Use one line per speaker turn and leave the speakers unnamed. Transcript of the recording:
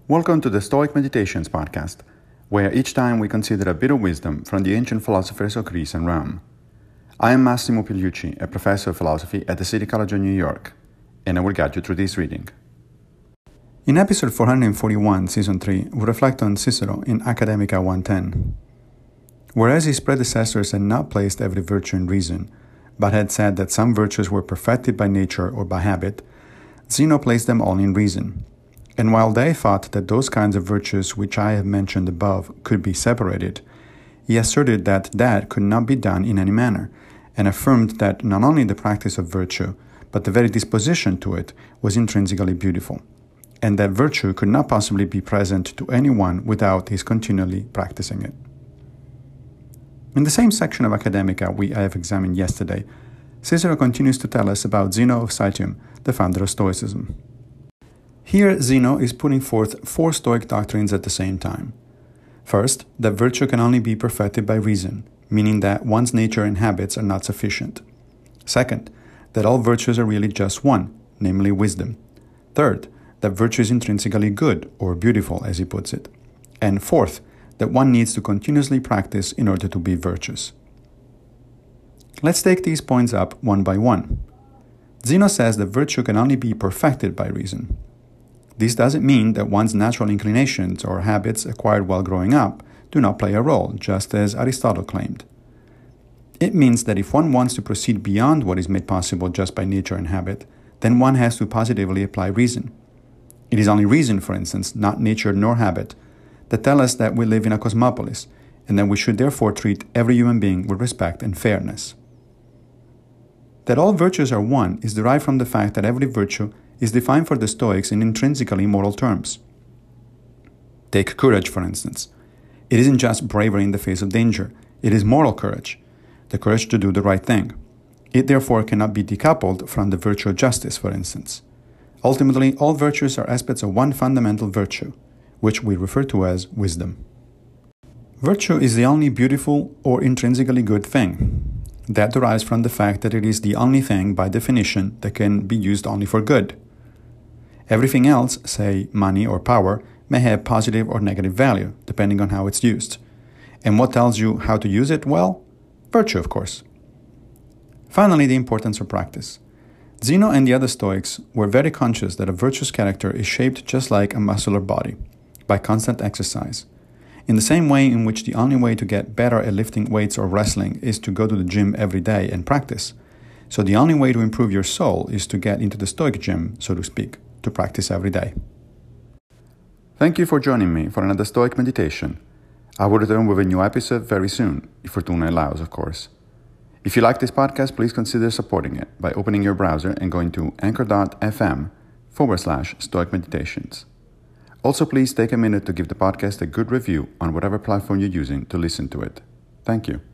Welcome to the Stoic Meditations podcast, where each time we consider a bit of wisdom from the ancient philosophers of Greece and Rome. I am Massimo Pigliucci, a professor of philosophy at the City College of New York, and I will guide you through this reading. In episode 441, season 3, we reflect on Cicero in Academica 110. Whereas his predecessors had not placed every virtue in reason, but had said that some virtues were perfected by nature or by habit, Zeno placed them all in reason. And while they thought that those kinds of virtues which I have mentioned above could be separated, he asserted that that could not be done in any manner, and affirmed that not only the practice of virtue, but the very disposition to it was intrinsically beautiful, and that virtue could not possibly be present to anyone without his continually practicing it. In the same section of Academica I have examined yesterday, Cicero continues to tell us about Zeno of Citium, the founder of Stoicism. Here, Zeno is putting forth four Stoic doctrines at the same time. First, that virtue can only be perfected by reason, meaning that one's nature and habits are not sufficient. Second, that all virtues are really just one, namely wisdom. Third, that virtue is intrinsically good, or beautiful, as he puts it. And fourth, that one needs to continuously practice in order to be virtuous. Let's take these points up one by one. Zeno says that virtue can only be perfected by reason. This doesn't mean that one's natural inclinations or habits acquired while growing up do not play a role, just as Aristotle claimed. It means that if one wants to proceed beyond what is made possible just by nature and habit, then one has to positively apply reason. It is only reason, for instance, not nature nor habit, that tell us that we live in a cosmopolis, and that we should therefore treat every human being with respect and fairness. That all virtues are one is derived from the fact that every virtue is defined for the Stoics in intrinsically moral terms. Take courage, for instance. It isn't just bravery in the face of danger, it is moral courage, the courage to do the right thing. It therefore cannot be decoupled from the virtue of justice, for instance. Ultimately, all virtues are aspects of one fundamental virtue, which we refer to as wisdom. Virtue is the only beautiful or intrinsically good thing. That derives from the fact that it is the only thing, by definition, that can be used only for good. Everything else, say money or power, may have positive or negative value, depending on how it's used. And what tells you how to use it? Well, virtue, of course. Finally, the importance of practice. Zeno and the other Stoics were very conscious that a virtuous character is shaped just like a muscular body, by constant exercise. In the same way in which the only way to get better at lifting weights or wrestling is to go to the gym every day and practice, so the only way to improve your soul is to get into the Stoic gym, so to speak, to practice every day. Thank you for joining me for another Stoic meditation. I will return with a new episode very soon, if Fortuna allows, of course. If you like this podcast, please consider supporting it by opening your browser and going to anchor.fm/Stoic Meditations. Also, please take a minute to give the podcast a good review on whatever platform you're using to listen to it. Thank you.